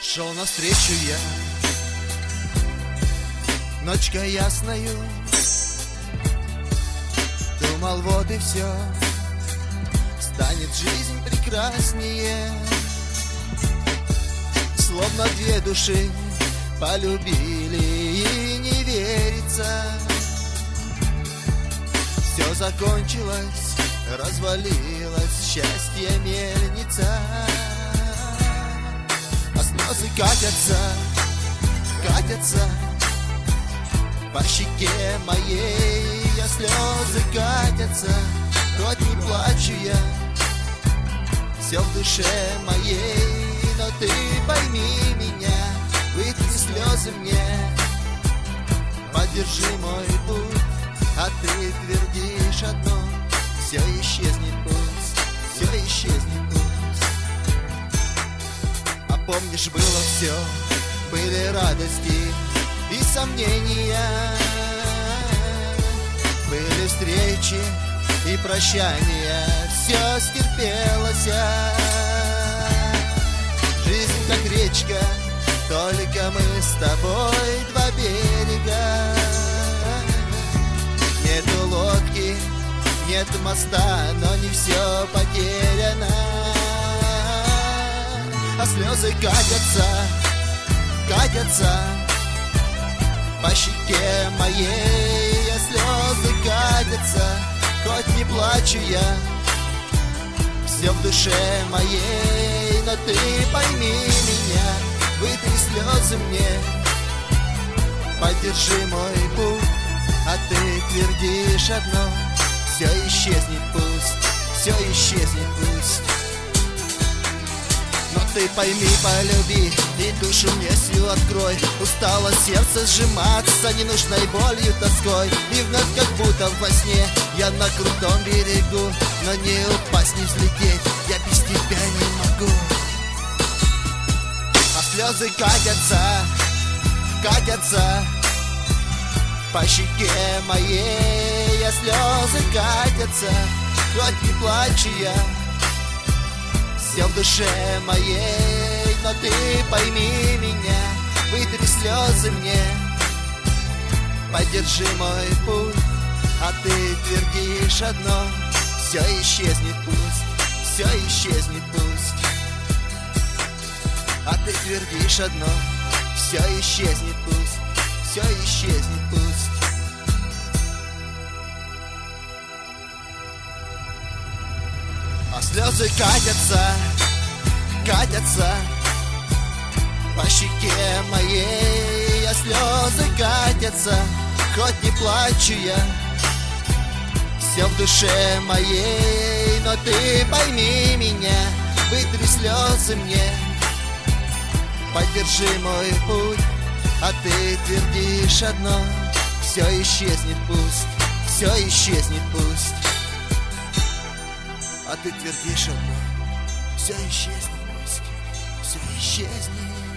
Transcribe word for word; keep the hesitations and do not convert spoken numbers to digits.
Шел навстречу я ночка ясною, думал, вот и все, станет жизнь прекраснее. Словно две души полюбили, и не верится, все закончилось, развалилась счастье мельница. А слезы катятся, катятся по щеке моей, а слезы катятся, хоть не плачу я, все в душе моей. Но ты пойми меня, вытри слезы мне, поддержи мой путь, а ты твердишь одно: все исчезнет пусть, все исчезнет пусть. А помнишь, было все, были радости и сомнения, были встречи и прощания, все стерпелось. Жизнь как речка, только мы с тобой два берега. Нету лодки, нет моста, но не все потеряно. А слезы катятся, катятся по щеке моей, а слезы катятся, хоть не плачу я, все в душе моей. Но ты пойми меня, вытри слезы мне, поддержи мой путь, а ты твердишь одно: все исчезнет пусть, все исчезнет пусть. Но ты пойми, полюби, и душу мне свою открой. Устало сердце сжиматься ненужной болью, тоской, и вновь как будто во сне я на крутом берегу, но не упасть, не взлететь я без тебя не могу. А слезы катятся, катятся по щеке моей, а слезы катятся, хоть не плачу я, все в душе моей. Но ты пойми меня, вытри слезы мне, поддержи мой путь, а ты твердишь одно: все исчезнет пусть, все исчезнет пусть. А ты твердишь одно: все исчезнет пусть, все исчезнет пусть. А слезы катятся, катятся по щеке моей, а слезы катятся, хоть не плачу я, все в душе моей. Но ты пойми меня, вытри слезы мне, поддержи мой путь, а ты твердишь одно: все исчезнет пусть, все исчезнет пусть. А ты твердишь одно: все исчезнет пусть, все исчезнет.